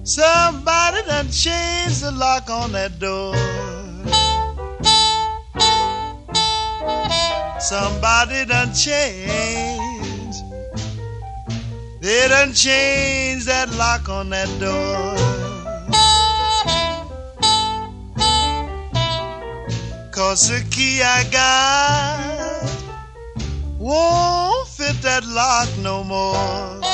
Somebody done changed the lock on that door. Somebody done changed. They done changed that lock on that door. 'Cause the key I got won't fit that lock no more.